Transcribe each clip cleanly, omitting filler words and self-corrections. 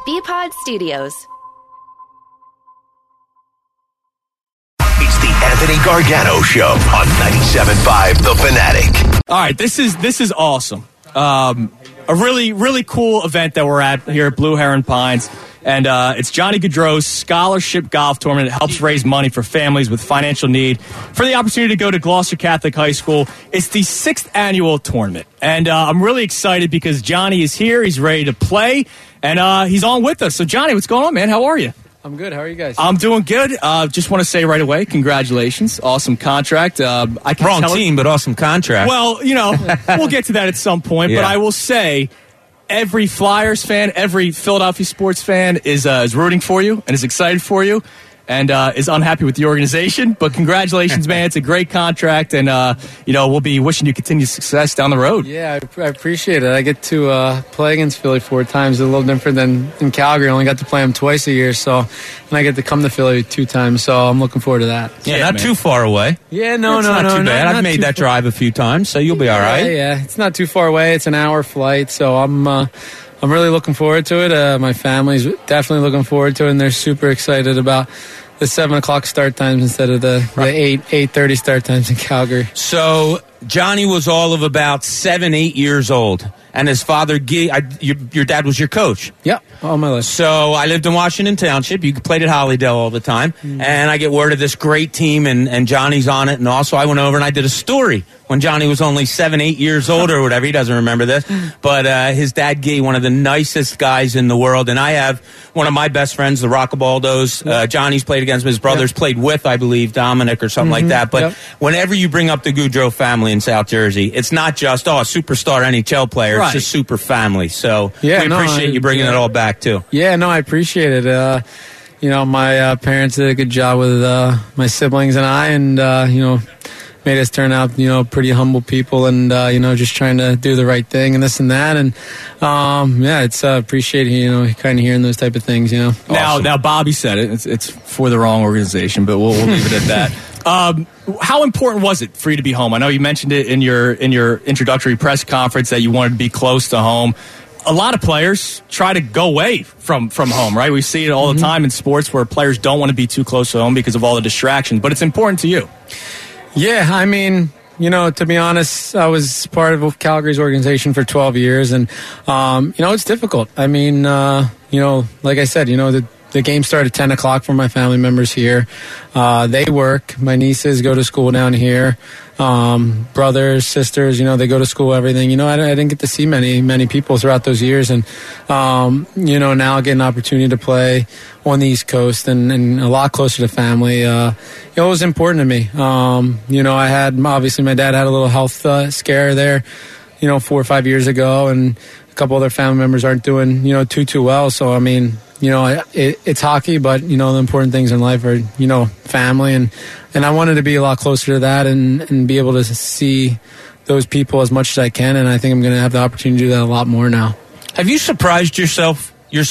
BPod Studios. It's the Anthony Gargano Show on 97.5 The Fanatic. All right, this is awesome. A really, really cool event that we're at here at Blue Heron Pines. And it's Johnny Gaudreau's Scholarship Golf Tournament. It helps raise money for families with financial need for the opportunity to go to Gloucester Catholic High School. It's the 6th annual tournament. And I'm really excited because Johnny is here. He's ready to play. And he's on with us. So, Johnny, what's going on, man? How are you? I'm good. How are you guys? I'm doing good. Just want to say right away, congratulations. Awesome contract. Wrong team, but awesome contract. Well, we'll get to that at some point. Yeah. But I will say, every Flyers fan, every Philadelphia sports fan is rooting for you and is excited for you and is unhappy with the organization. But congratulations, man. It's a great contract, and, we'll be wishing you continued success down the road. Yeah, I appreciate it. I get to play against Philly 4 times. A little different than in Calgary. I only got to play them twice a year, and I get to come to Philly 2 times, so I'm looking forward to that. Yeah, not too far away. Yeah, It's not too bad. I've made that drive a few times, so you'll be all right. Yeah, it's not too far away. It's an hour flight, so I'm really looking forward to it. My family's definitely looking forward to it, and they're super excited about the 7 o'clock start times instead of the 8:30 start times in Calgary. So Johnny was all of about 7-8 years old, and his father, your dad was your coach. Yep, all my life. So I lived in Washington Township. You played at Hollydale all the time, and I get word of this great team, and Johnny's on it. And also, I went over and I did a story when Johnny was only 7-8 years old or whatever. He doesn't remember this, but his dad, Guy, one of the nicest guys in the world, and I have one of my best friends, the Rockabaldos. Johnny's played against him. His brothers played with, I believe, Dominic or something like that. But whenever you bring up the Gaudreau family in South Jersey, it's not just, a superstar NHL player. It's just super family. So we appreciate you bringing it all back, too. Yeah, no, I appreciate it. My parents did a good job with my siblings and I, and, made us turn out, pretty humble people and, just trying to do the right thing and this and that. And, it's appreciated, kind of hearing those type of things, Now, Bobby said it. It's for the wrong organization, but we'll leave it at that. How important was it for you to be home? I know you mentioned it in your introductory press conference that you wanted to be close to home. A lot of players try to go away from home, right? We see it all the time in sports where players don't want to be too close to home because of all the distractions, but it's important to you. Yeah, I mean, to be honest, I was part of Calgary's organization for 12 years, and, it's difficult. I mean, like I said, the game started at 10 o'clock for my family members here. They work. My nieces go to school down here. Brothers, sisters, they go to school, everything. I didn't get to see many people throughout those years. And, now I get an opportunity to play on the East Coast and a lot closer to family. It was important to me. I had, obviously my dad had a little health scare there, 4 or 5 years ago, and a couple other family members aren't doing, too well. So, I mean, it's hockey, but, the important things in life are, family. And I wanted to be a lot closer to that and be able to see those people as much as I can. And I think I'm going to have the opportunity to do that a lot more now. Have you surprised yourself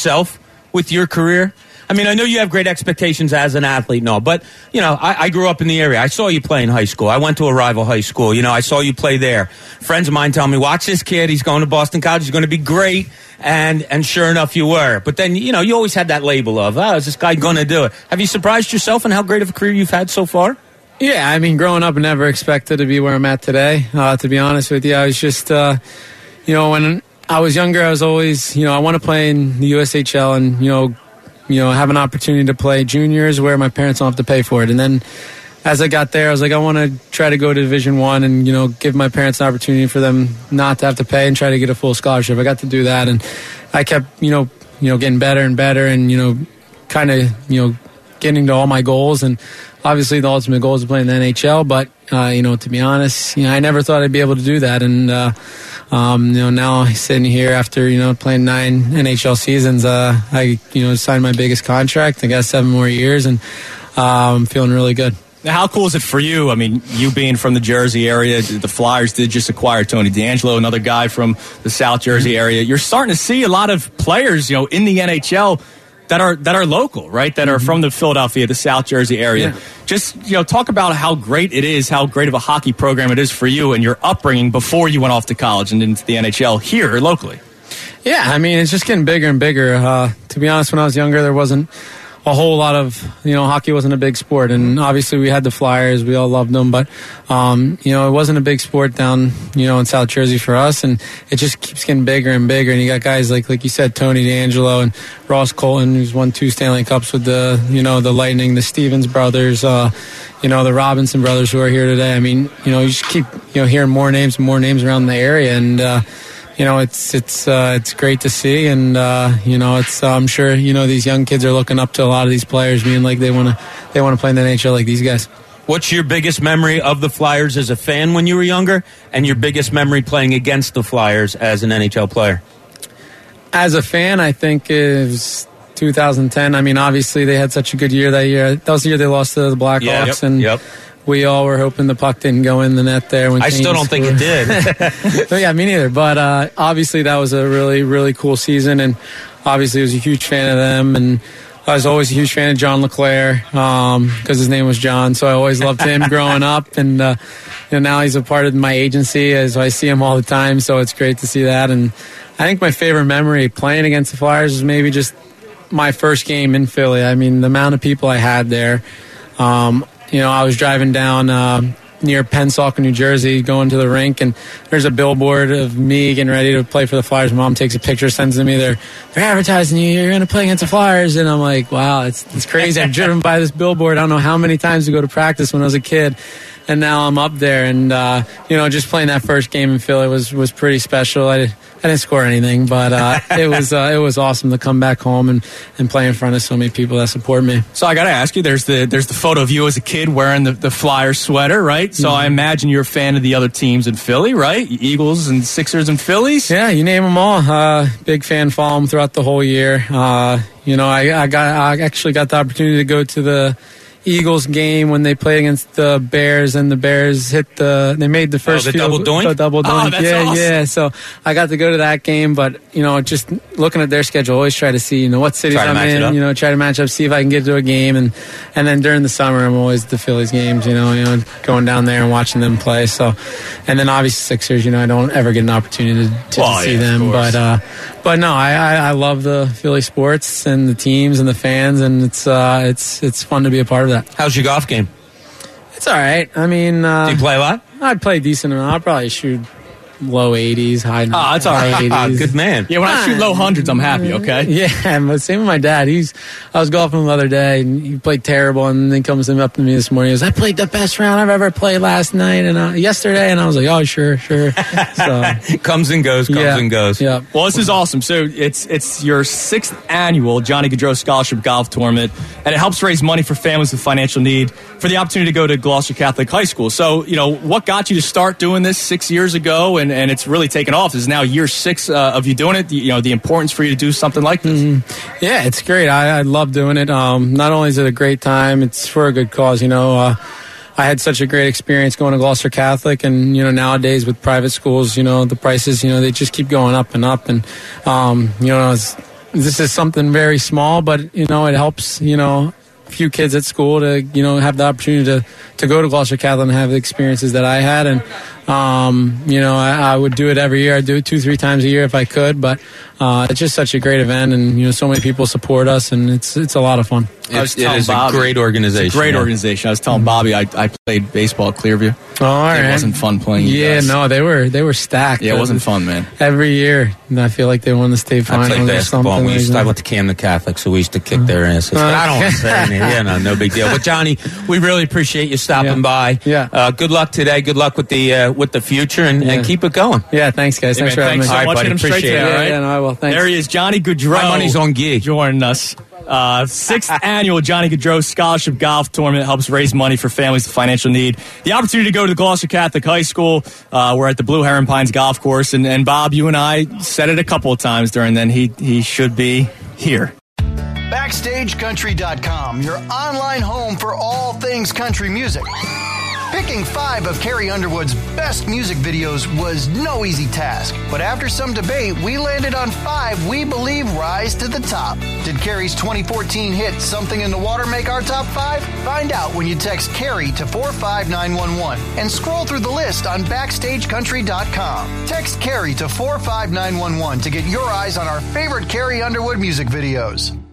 with your career? I mean, I know you have great expectations as an athlete and all, but, I grew up in the area. I saw you play in high school. I went to a rival high school. I saw you play there. Friends of mine tell me, watch this kid. He's going to Boston College. He's going to be great. And sure enough, you were. But then, you always had that label of, is this guy going to do it? Have you surprised yourself in how great of a career you've had so far? Yeah, I mean, growing up, I never expected to be where I'm at today. To be honest with you, I was just, when I was younger, I was always, I want to play in the USHL and, have an opportunity to play juniors where my parents don't have to pay for it. And then as I got there, I was like, I want to try to go to Division I and, give my parents an opportunity for them not to have to pay and try to get a full scholarship. I got to do that, and I kept, getting better and better and, kind of, getting to all my goals. And obviously the ultimate goal is to play in the NHL, but, to be honest, I never thought I'd be able to do that. And, now sitting here after, playing 9 NHL seasons, I, signed my biggest contract. I got 7 more years, and I'm feeling really good. Now, how cool is it for you? I mean, you being from the Jersey area, the Flyers did just acquire Tony DeAngelo, another guy from the South Jersey area. You're starting to see a lot of players, in the NHL that are local, right? That are from the Philadelphia, the South Jersey area. Yeah. Just, talk about how great it is, how great of a hockey program it is for you and your upbringing before you went off to college and into the NHL here locally. Yeah, I mean, it's just getting bigger and bigger. To be honest, when I was younger, there wasn't a whole lot of, hockey wasn't a big sport. And obviously we had the Flyers. We all loved them. But, it wasn't a big sport down, in South Jersey for us. And it just keeps getting bigger and bigger. And you got guys like you said, Tony DeAngelo and Ross Colton, who's won 2 Stanley Cups with the Lightning, the Stevens brothers, the Robinson brothers who are here today. I mean, you just keep, hearing more names around the area. And, it's great to see, and I'm sure these young kids are looking up to a lot of these players, being like they want to play in the NHL like these guys. What's your biggest memory of the Flyers as a fan when you were younger, and your biggest memory playing against the Flyers as an NHL player? As a fan, I think it was 2010. I mean, obviously they had such a good year that year. That was the year they lost to the Blackhawks, Yep. We all were hoping the puck didn't go in the net there. When I still don't think it did. Yeah, me neither. But obviously that was a really, really cool season, and obviously I was a huge fan of them. And I was always a huge fan of John LeClair because his name was John, so I always loved him growing up. And now he's a part of my agency, so I see him all the time. So it's great to see that. And I think my favorite memory playing against the Flyers was maybe just my first game in Philly. I mean, the amount of people I had there. I was driving down near Pensacola, New Jersey, going to the rink, and there's a billboard of me getting ready to play for the Flyers. My mom takes a picture, sends it to me. They're advertising you. You're going to play against the Flyers. And I'm like, wow, it's crazy. I've driven by this billboard I don't know how many times to go to practice when I was a kid. And now I'm up there, and just playing that first game in Philly was pretty special. I didn't score anything, but it was awesome to come back home and play in front of so many people that support me. So I got to ask you, there's the photo of you as a kid wearing the Flyers sweater, right? So I imagine you're a fan of the other teams in Philly, right? Eagles and Sixers and Phillies. Yeah, you name them all. Big fan, follow them throughout the whole year. I actually got the opportunity to go to the Eagles game when they played against the Bears, and the Bears they made the first double doink? Double doink. Oh, that's awesome. Yeah. So I got to go to that game, but just looking at their schedule, always try to see what cities I'm in. Try to match up, see if I can get to a game, and then during the summer I'm always at the Phillies games. Going down there and watching them play. So, and then obviously Sixers. I don't ever get an opportunity to see them, but no, I love the Philly sports and the teams and the fans, and it's fun to be a part of that. How's your golf game? It's all right. I mean, do you play a lot? I'd play decent amount. I'll probably shoot low 80s, high 90s. Oh, it's all right. 80s. Good man. Yeah, when I shoot low hundreds, I'm happy, okay? Yeah, but same with my dad. I was golfing the other day, and he played terrible, and then comes up to me this morning. He goes, I played the best round I've ever played yesterday, and I was like, oh, sure. So comes and goes. Yeah. Well, this is awesome. So it's your 6th annual Johnny Gaudreau Scholarship Golf Tournament, and it helps raise money for families with financial need for the opportunity to go to Gloucester Catholic High School. So, what got you to start doing this 6 years ago, and it's really taken off? This is now year 6 of you doing it. The importance for you to do something like this. Mm-hmm. Yeah, it's great. I love doing it. Not only is it a great time, it's for a good cause. I had such a great experience going to Gloucester Catholic, and nowadays with private schools, the prices, they just keep going up and up, and this is something very small, but it helps few kids at school to have the opportunity to go to Gloucester Catholic and have the experiences that I had. And I would do it every year. I'd do it 2-3 times a year if I could, but it's just such a great event, and so many people support us, and it's a lot of fun. It is a great organization. It's a great organization. I was telling Bobby I played baseball at Clearview. Oh, all right. It wasn't fun playing. Yeah, no, they were stacked. Yeah, it wasn't fun, man. Every year, I feel like they won the state finals. I played basketball. I went to Camden Catholic, so we used to kick their asses. But I don't want to say anything. No big deal. But Johnny, we really appreciate you stopping by. Yeah. Good luck today. Good luck with the future, and keep it going. Yeah, thanks, guys. Thanks for having me. Thanks so much. Buddy. Appreciate it. Right? Yeah, no, I will. Thanks. There he is, Johnny Gaudreau. My money's on Gee. Joining us. 6th annual Johnny Gaudreau Scholarship Golf Tournament helps raise money for families with financial need. The opportunity to go to the Gloucester Catholic High School. We're at the Blue Heron Pines Golf Course, and Bob, you and I said it a couple of times during then. He should be here. BackstageCountry.com, your online home for all things country music. Picking 5 of Carrie Underwood's best music videos was no easy task, but after some debate, we landed on 5 we believe rise to the top. Did Carrie's 2014 hit Something in the Water make our top 5? Find out when you text Carrie to 45911 and scroll through the list on BackstageCountry.com. Text Carrie to 45911 to get your eyes on our favorite Carrie Underwood music videos.